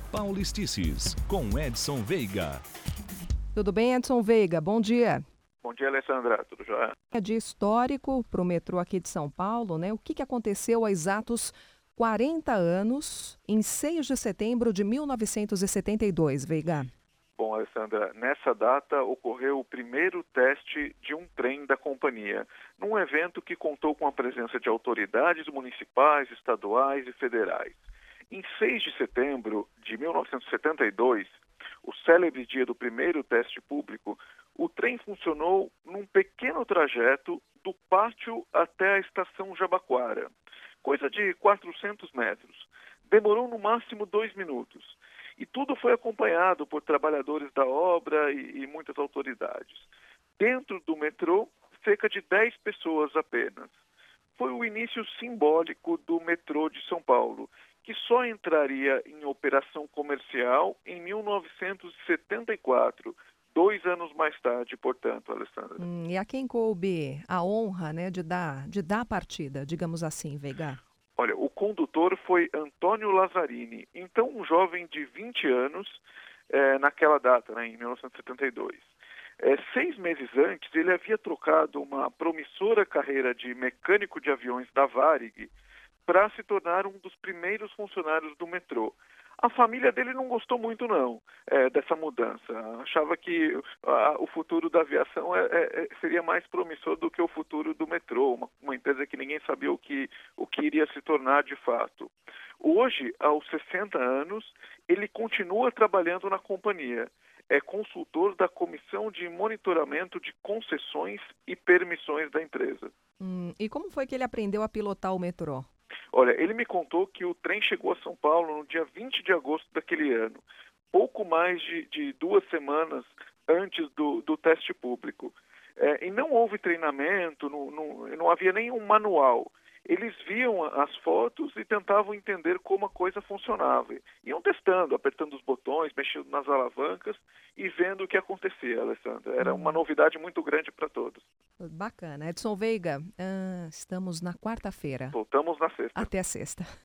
Paulistices, com Edson Veiga. Tudo bem, Edson Veiga? Bom dia. Bom dia, Alessandra. Tudo jóia? É dia histórico para o metrô aqui de São Paulo, né? O que aconteceu há exatos 40 anos, em 6 de setembro de 1972, Veiga? Bom, Alessandra, nessa data ocorreu o primeiro teste de um trem da companhia, num evento que contou com a presença de autoridades municipais, estaduais e federais. Em 6 de setembro de 1972, o célebre dia do primeiro teste público, o trem funcionou num pequeno trajeto do pátio até a estação Jabaquara, coisa de 400 metros. Demorou no máximo 2 minutos. E tudo foi acompanhado por trabalhadores da obra e muitas autoridades. Dentro do metrô, cerca de 10 pessoas apenas. Foi o início simbólico do metrô de São Paulo, que só entraria em operação comercial em 1974, 2 anos mais tarde, portanto, Alessandra. E a quem coube a honra, né, de dar a partida, digamos assim, Veiga? Olha, o condutor foi Antônio Lazzarini, então um jovem de 20 anos, naquela data, né, em 1972. 6 meses antes, ele havia trocado uma promissora carreira de mecânico de aviões da Varig para se tornar um dos primeiros funcionários do metrô. A família dele não gostou muito, não, dessa mudança. Achava que o futuro da aviação seria mais promissor do que o futuro do metrô, uma empresa que ninguém sabia o que iria se tornar de fato. Hoje, aos 60 anos, ele continua trabalhando na companhia. É consultor da Comissão de Monitoramento de Concessões e Permissões da empresa. E como foi que ele aprendeu a pilotar o metrô? Olha, ele me contou que o trem chegou a São Paulo no dia 20 de agosto daquele ano, pouco mais de 2 semanas antes do teste público. E não houve treinamento, não havia nenhum manual. Eles viam as fotos e tentavam entender como a coisa funcionava. Iam testando, apertando os botões, mexendo nas alavancas e vendo o que acontecia, Alessandra. Era uma novidade muito grande para todos. Bacana. Edson Veiga, estamos na quarta-feira. Voltamos na sexta. Até a sexta.